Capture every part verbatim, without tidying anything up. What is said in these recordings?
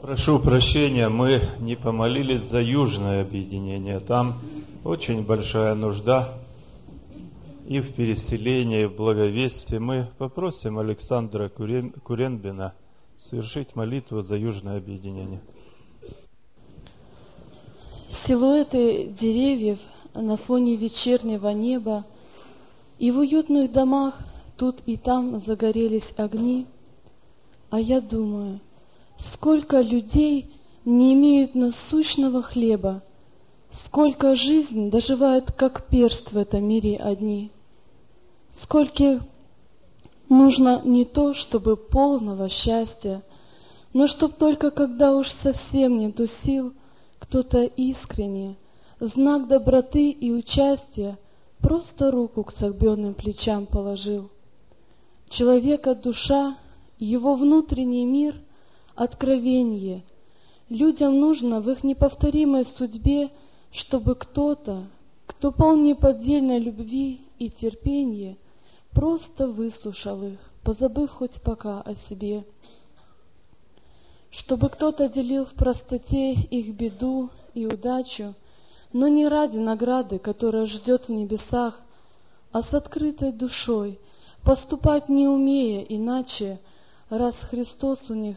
Прошу прощения, мы не помолились за южное объединение. Там очень большая нужда и в переселении, и в благовестии. Мы попросим Александра Курен, Куренбина совершить молитву за южное объединение. Силуэты деревьев на фоне вечернего неба, и в уютных домах тут и там загорелись огни. А я думаю, сколько людей не имеют насущного хлеба, сколько жизнь доживает, как перст в этом мире одни. Сколько нужно не то, чтобы полного счастья, но чтоб только когда уж совсем нету сил, кто-то искренне, в знак доброты и участия, просто руку к согбенным плечам положил. Человека душа, его внутренний мир — откровение. Людям нужно в их неповторимой судьбе, чтобы кто-то, кто полон неподдельной любви и терпения, просто выслушал их, позабыв хоть пока о себе. Чтобы кто-то делил в простоте их беду и удачу, но не ради награды, которая ждет в небесах, а с открытой душой, поступать не умея иначе, раз Христос у них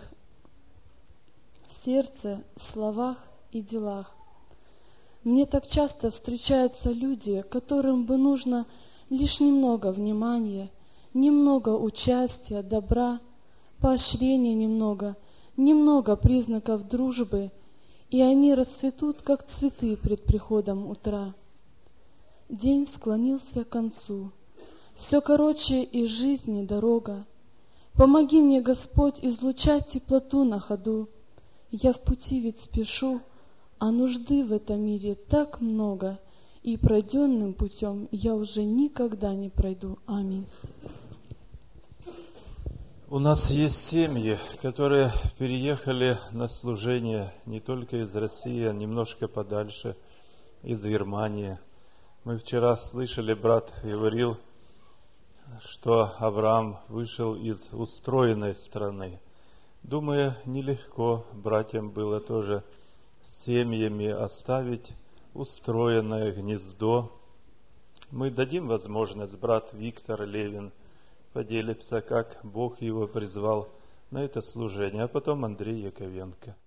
в сердце, словах и делах. Мне так часто встречаются люди, которым бы нужно лишь немного внимания, немного участия, добра, поощрения немного, немного признаков дружбы, и они расцветут, как цветы пред приходом утра. День склонился к концу, все короче и жизни дорога. Помоги мне, Господь, излучать теплоту на ходу. Я в пути ведь спешу, а нужды в этом мире так много, и пройденным путем я уже никогда не пройду. Аминь. У нас есть семьи, которые переехали на служение не только из России, а немножко подальше, из Германии. Мы вчера слышали, брат говорил, что Авраам вышел из устроенной страны. Думаю, нелегко братьям было тоже с семьями оставить устроенное гнездо. Мы дадим возможность, брат Виктор Левин поделится, как Бог его призвал на это служение, а потом Андрей Яковенко.